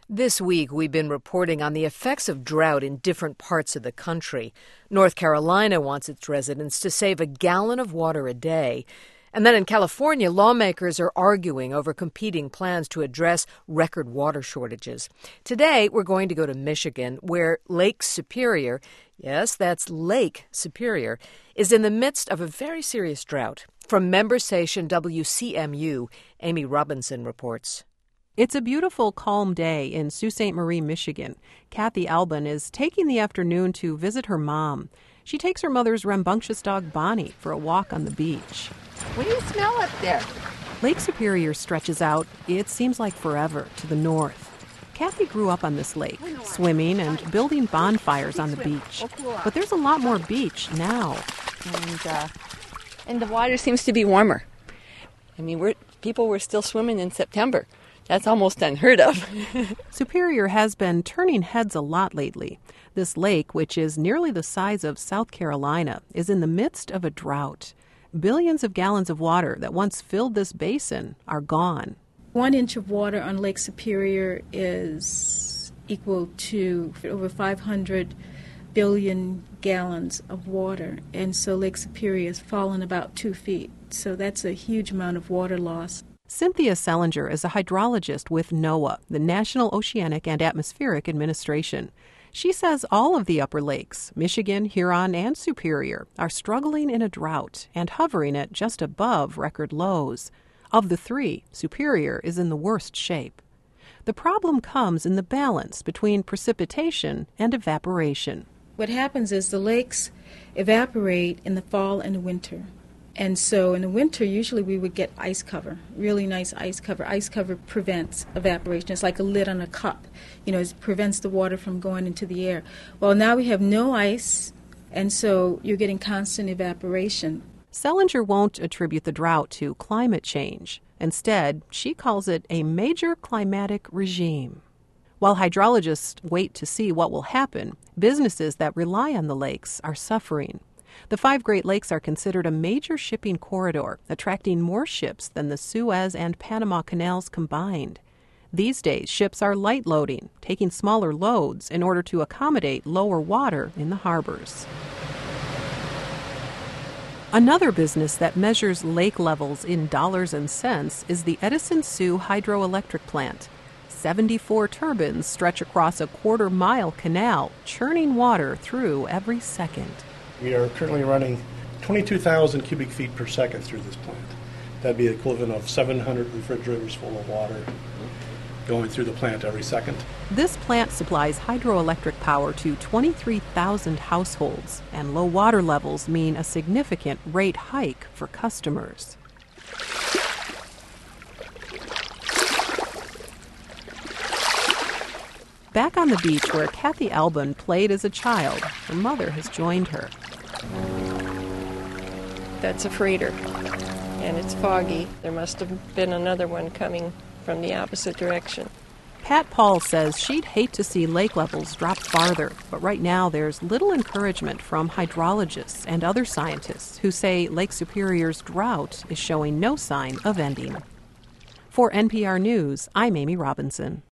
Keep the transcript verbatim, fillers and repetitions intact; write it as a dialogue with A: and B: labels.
A: This week, we've been reporting on the effects of drought in different parts of the country. North Carolina wants its residents to save a gallon of water a day. And then in California, lawmakers are arguing over competing plans to address record water shortages. Today, we're going to go to Michigan, where Lake Superior, yes, that's Lake Superior, is in the midst of a very serious drought. From member station W C M U, Amy Robinson reports.
B: It's a beautiful, calm day in Sault Ste. Marie, Michigan. Kathy Albin is taking the afternoon to visit her mom. She takes her mother's rambunctious dog, Bonnie, for a walk on the beach.
C: What do you smell up there?
B: Lake Superior stretches out, it seems like forever, to the north. Kathy grew up on this lake, swimming and building bonfires on the beach. But there's a lot more beach now.
C: And, uh, and the water seems to be warmer. I mean, we're, people were still swimming in September. That's almost unheard of.
B: Superior has been turning heads a lot lately. This lake, which is nearly the size of South Carolina, is in the midst of a drought. Billions of gallons of water that once filled this basin are gone.
D: One inch of water on Lake Superior is equal to over five hundred billion gallons of water. And so Lake Superior has fallen about two feet. So that's a huge amount of water loss.
B: Cynthia Sellinger is a hydrologist with NOAA, the National Oceanic and Atmospheric Administration. She says all of the upper lakes, Michigan, Huron, and Superior, are struggling in a drought and hovering at just above record lows. Of the three, Superior is in the worst shape. The problem comes in the balance between precipitation and evaporation.
D: What happens is the lakes evaporate in the fall and the winter. And so in the winter, usually we would get ice cover, really nice ice cover. Ice cover prevents evaporation. It's like a lid on a cup. You know, it prevents the water from going into the air. Well, now we have no ice, and so you're getting constant evaporation.
B: Sellinger won't attribute the drought to climate change. Instead, she calls it a major climatic regime. While hydrologists wait to see what will happen, businesses that rely on the lakes are suffering. The five Great Lakes are considered a major shipping corridor, attracting more ships than the Suez and Panama Canals combined. These days, ships are light loading, taking smaller loads in order to accommodate lower water in the harbors. Another business that measures lake levels in dollars and cents is the Edison Sioux Hydroelectric Plant. seventy-four turbines stretch across a quarter-mile canal, churning water through every second.
E: We are currently running twenty-two thousand cubic feet per second through this plant. That'd be the equivalent of seven hundred refrigerators full of water going through the plant every second.
B: This plant supplies hydroelectric power to twenty-three thousand households, and low water levels mean a significant rate hike for customers. Back on the beach where Kathy Albin played as a child, her mother has joined her.
F: That's a freighter, and it's foggy. There must have been another one coming from the opposite direction.
B: Pat Paul says she'd hate to see lake levels drop farther, but right now there's little encouragement from hydrologists and other scientists who say Lake Superior's drought is showing no sign of ending. For N P R News, I'm Amy Robinson.